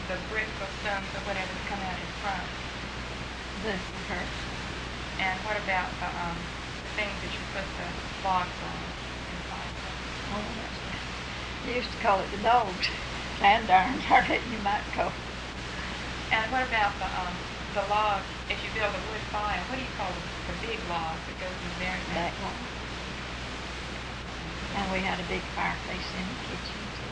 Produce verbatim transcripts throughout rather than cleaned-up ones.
the bricks or stones or whatever that come out in front? The hurt. And what about the, um, the things that you put the logs on in the fireplace? Oh, that's good. You used to call it the dogs. Land irons, I reckon you might call it. And what about the um, the log, if you build a wood fire, what do you call the, the big log that goes in there? Back log. And we had a big fireplace in the kitchen too.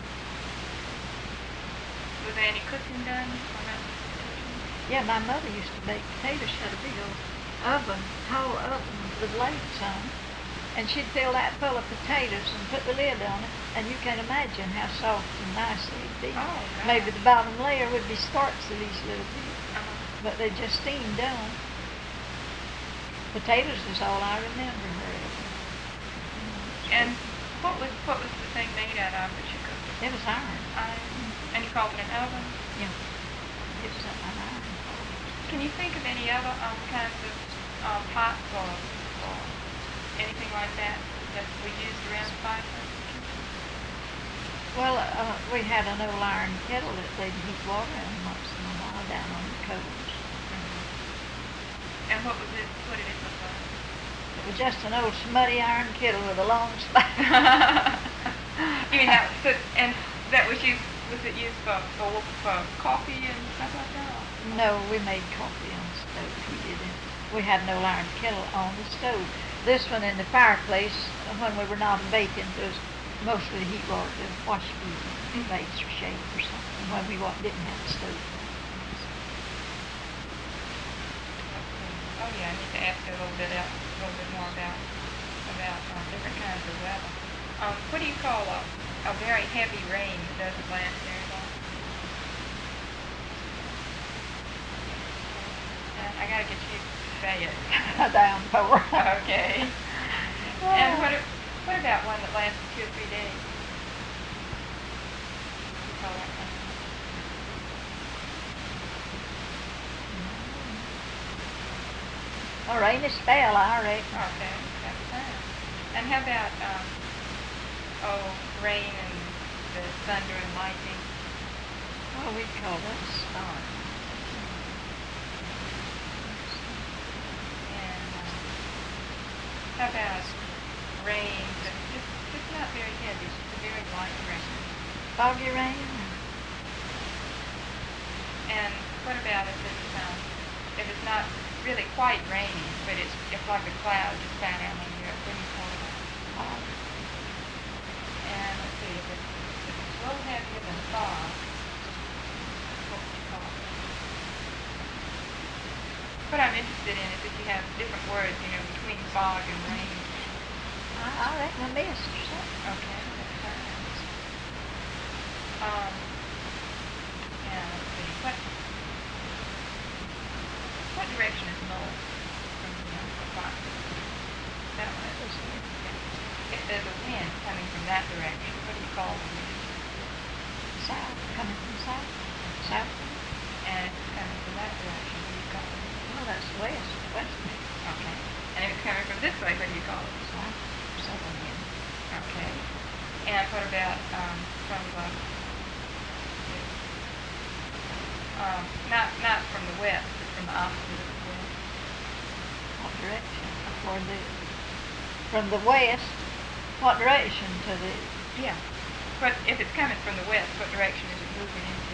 Was there any cooking done around the kitchen? Yeah, my mother used to bake potatoes. She had a big old oven, tall oven with blades on it. And she'd fill that full of potatoes and put the lid on it, and you can imagine how soft and nice they'd be. Oh, right. Maybe the bottom layer would be sparks of these little bits, Uh-huh. but they just steamed done. Potatoes is all I remember her ever. And what was what was the thing made out of that you cooked? It was iron. Iron. And you called it an oven? Yeah, it was an iron. Can you think of any other um, kinds of um, pots or, or anything like that that we used around the fireplace? Well, uh, we had an old iron kettle that they'd heat water in once in a while down on the coals. Mm-hmm. And what was it? What did it look like? It was just an old smutty iron kettle with a long spout. You mean that? So, and that was used? Was it used for, for for coffee and stuff like that? No, we made coffee on the stove. We didn't. We had an old iron kettle on the stove. This one in the fireplace, when we were not baking, was mostly heat water to wash the plates or shake or something. When we wa- didn't have the stove. Oh yeah, I need to ask you a little bit out, a little bit more about about um, different kinds of weather. Um, what do you call a, a very heavy rain that doesn't last very long? And I gotta get you to say it. A downpour. Okay. And what a- what about one that lasts two or three days? You call that one? A rainy spell, I reckon. Okay, that's fine. And how about um, oh, rain and the thunder and lightning? Well, we call that a storm. And um, how about rain, but just, just not very heavy, just a very light rain? Foggy rain. And what about if it's um, if it's not really quite rainy, but it's it's like a cloud just down out on here? What do you call that? Fog. And let's see, if it's, if it's a little heavier than fog, what would you call it? What I'm interested in is if you have different words, you know, between fog and rain. I, I reckon a mist or something. Okay, that's fine. Um, yeah, let's see. What what direction is north from the uh, clock? That one. If there's a wind coming from that direction, what do you call the wind? South, coming from the south. South. And if it's coming from that direction, what do you call it? Well, that's west. West. Okay. And if it's coming from this way, what do you call it? South. Southern wind. Okay. And what about um, from the um, not not from the west, but from the opposite of the west? What direction? For the from the west. What direction to the? Yeah. But if it's coming from the west, what direction is it moving into?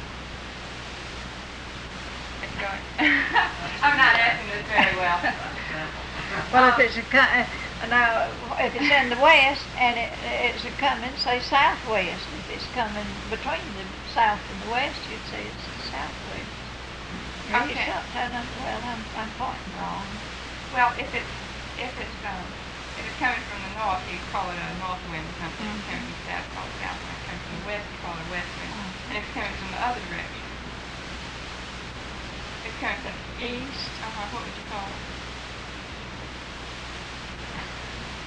It's going. I'm not asking this very well. Well, if it's a co- uh, now, if it's in the west and it, it's a coming, say southwest. If it's coming between the south and the west, you'd say it's the southwest. Maybe Okay. something- well, I'm, I'm pointing wrong. Well, if it's if it's um if it's coming from the north, you call it a north wind or something. If it's coming from the south, call it south wind. If it's coming from the west, you call it a west wind. Mhm. And if it's coming from the other direction, if it's coming from East. uh-huh, what would you call it?